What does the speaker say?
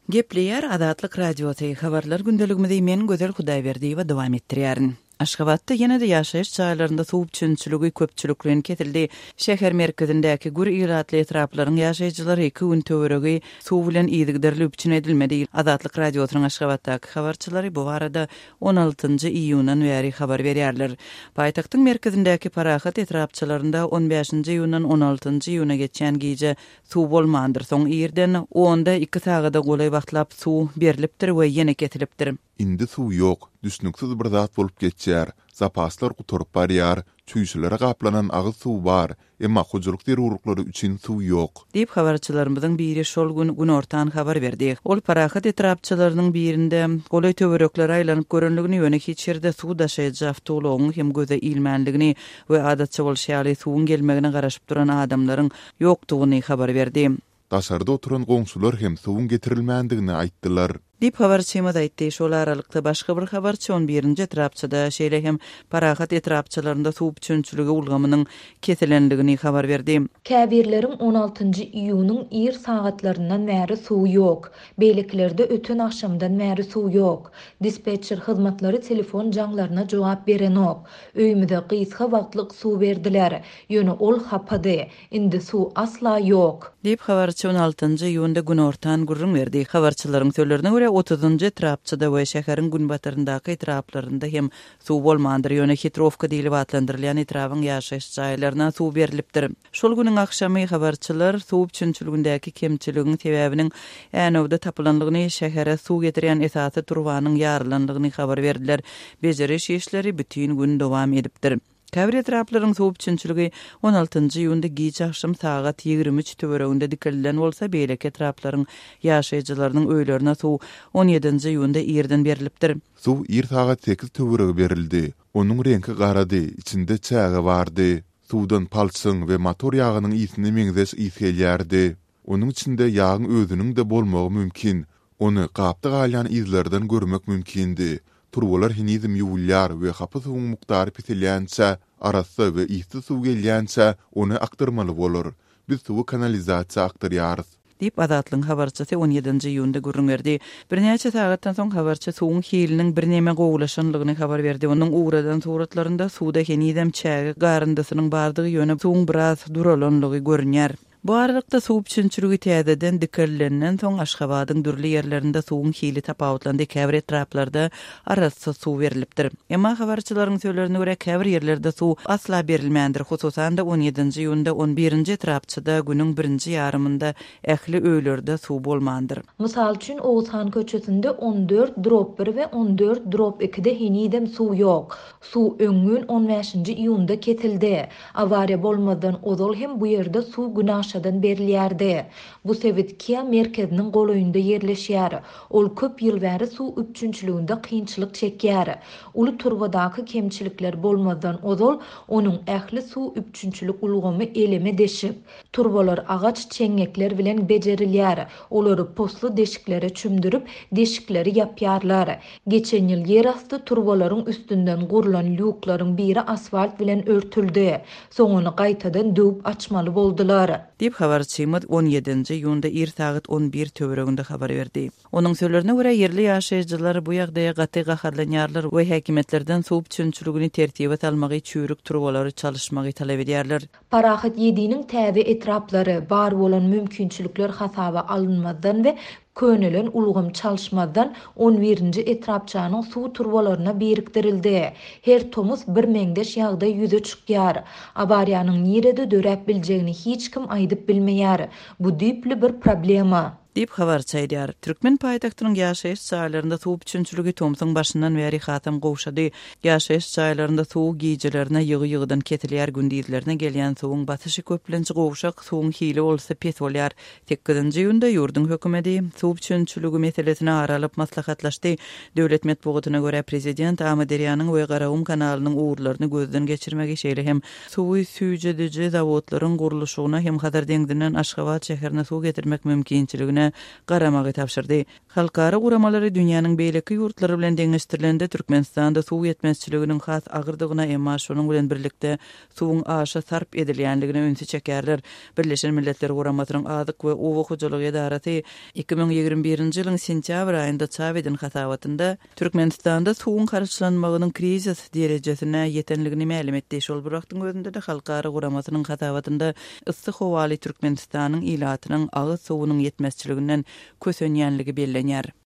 Gepleyer Adatlyk radioty habarlar gündeligimizde men Gözel Hudaýberdi we dowam etdirýärin. Aşgabatda ýene-de ýaşaýyş çaýlaryna suwup çünçüligi köpçüliklen ketildi. Şäher merkezindäki gur ýyratly etraplaryň ýaşaýjylary 2 gün töweregi suw bilen ýygydyrilip için edilmedi. Adatlyk radiosynyň Aşgabatdaky habarçylary bu barada 16-njy iýundan bäri habar berýärler. Paýtagtyň merkezindäki parahat etrapçylarynda 15-nji iýundan 16-njy iýuna geçen gije suw bolmandyr. Soň ýerden onda 2 sagada golay wagtlap suw berilipdir we ýene ketilipdir. Indi suw ýok, düşnüksiz bir zat bolup geçýär. Zapaslar guturup barýar, çüýşülere gaplanan agyz suw bar, emma hujuluk derurlukları üçin suw ýok. Diýip habarçylarymyzyň biri şol gün ortan habar berdi. Ol parahat etrapçylarynyň birinde golay töwerekler aýlanyp görenligini ýöne hiç ýerde suw daşaýjy awtoglaryň hem göze ilmänligini we adatçy bolşaly suwun gelmegine garaşyp duran adamlaryň ýokdugyny habar berdi. Daşarda oturan goňşular hem suwun getirilmändigini aýtdylar. Dip habarçyma da aýtdy, şol aralykda başga bir habarçy 11-nji etrapçyda şeýle hem parahat etrapçylarynda suw çünçüligi ulgamynyň kesilendigini habar berdi. Käbirleriň 16-njy iýunyň ýer sagatlarynyň märi suw ýok. Beýleklerde öten akşamdan märi suw ýok. Dispetcher hyzmatlary telefon jaňlaryna jogap berenok. Öýümde gysga wagtlyk suw berdiler. Ýöne ol hapady. Indi suw asla ýok. Dip habarçy 16-njy iýunda gün ortan gurrun berdi. Habarçylaryň söýlerine görä 30-njy etrapçyda we şäheriň gün batyryndaky etraplarynda hem suw bolmandyr. Ýöne Hitrovka diýilip atlandyrylýan etrabyň ýaşaýyş jaýlaryna suw berilipdir. Şol güniň akşamy habarçylar suw çünçüligindäki kemçiligiň sebäbiniň änewde tapylanlygyny şähere suw getirýän esasy turbanyň ýarlandygyny habar berdiler. Bejeriş işleri bütün gün dowam edipdir. Käbir etraplaryň suw çünçüligi 16-njy iýunda giç akşam sagat 23 töwereginde dikilden bolsa beýleki etraplaryň ýaşaýjylarynyň öýlerine suw 17-nji iýunda ýerden berilipdir. Suw ýer sagat 8 töwerege berildi. Onuň rengi garady, içinde çäge bardy. Suwdan palçyň we motor ýagynyň ýysini meňzeş ýyselýärdi. Onuň içinde ýagyň özüniň de bolmagy mümkin. Onu gapda galýan izlerden görmek mümkindi. Turbolar hinizm ýuwulýar we hapy suwuň muktary pitilýänçä, arasy we ýysy suw gelýänçä onu aktarmaly bolar. Biz suwu kanalizasiýa aktarýarys. Diýip Adatlyň habarçysy 17-nji iýunda gurrun berdi. Bir näçe sagatdan soň habarçy suwun hiliniň bir näme gowulaşanlygyny habar berdi. Onuň ugradan suratlarynda suwda hinizm çäge garyndasynyň bardygy ýöne suwun biraz duralanlygy görünýär. Bu aralykda suw çünçüligi täzeden dikirlenden soň Aşgabatyň dürli ýerlerinde suwun hili tapawutlandy. Käbir etraplarda arasy suw berilipdir. Emma habarçylaryň söýlerine görä käbir ýerlerde suw asla berilmändir. Hususan da 17-nji iýunda 11-nji etrapçyda günüň 1-nji ýarymynda ähli öýlerde suw bolmandyr. Mysal üçin Oğuzhan köçesinde 14/1 we 14/2-de hinidem suw ýok. Suw öňün 15-nji iýunda ketildi. Awariýa bolmadan ozal hem bu ýerde suw günaşadan berilýärdi. Bu Sowetkiýa merkeziniň golaýynda ýerleşýär. Ol köp ýyl bäri suw üçünçüliginde kynçylyk çekýär. Uly turbadaky kemçilikler bolmadan ozal onuň ähli suw üçünçülik ulgamy eleme deşip, turbalar agaç çeňekler bilen bejerilýär. Olary poslu deşiklere çümdürüp deşikleri ýapýarlar. Geçen ýyl ýerasty turbalaryň üstünden gurulan lüklaryň biri asfalt bilen örtüldi. Soň onu gaýtadan döwüp açmaly boldular. Diýip habarçymyz 17-nji iýunda ir sagat 11 töwereginde habar berdi. Onuň söýlerine görä ýerli ýaşaýjylar bu ýagdaýa gaty gaharlanýarlar we häkimetlerden suw çünçüligini tertibe salmagy çürük turbalary çalışmagy talap edýärler. Parahat ýediňiň täze etraplary bar bolan mümkinçilikler hasaba alınmadan we könelen ulgam çalışmadan 11-nji etrapçanyň suw turbalaryna biriktirildi. Her tomuz bir meňdeş ýagda ýüze çykýar. Awariýanyň nirede döräp biljegini hiç kim aýdyp bilmeýär. Bu diýipli bir problema. Diýip habarçy aýdýar. Türkmen paýtagtynyň ýaşaýyş çaýlarynda suw çünçüligi Tomsyň başyndan bäri hatam gowşady. Ýaşaýyş çaýlarynda suw gijelerine ýygy-ýygydan ketilýär, gündizlerine gelýän suwuň batyşy köplençi gowşak suwuň hili bolsa pet bolýar. 8-nji ýylda ýurdun hökümeti suw çünçüligi meselesine aralyp maslahatlaşdy. Döwlet medeniýetyne görä prezident Amaderyanyň we Garawum kanalynyň uğurlaryny gözden geçirmegi şeýle hem suwy süýjedici zawodlaryň gurulşygyna hem Hadar deňdinden Aşgabat şäherine suw getirmek mümkinçiligine ýerlerine garamagy tapşyrdy. Halkara guramalary dünýäniň beýleki ýurtlary bilen deňeşdirilende Türkmenistanda suw ýetmezçiliginiň has agyrdygyna emma şonuň bilen birlikde suwuň aşa sarp edilýänligine öňsü çekerler. Birleşen Milletler Guramatynyň azyk we uwa hojalygy edarasy 2021-nji ýylyň sentýabr aýynda çap eden hasawatynda Türkmenistanda suwuň karşylanmagynyň krizis derejesine ýetenligini ma'lum etdi. Şol bir wagtyň özünde de halkara guramatynyň hasawatynda yssyk howaly Türkmenistanyň ilatynyň agyz suwunyň ýetmezçiliginden kösenýänligi bellenýär.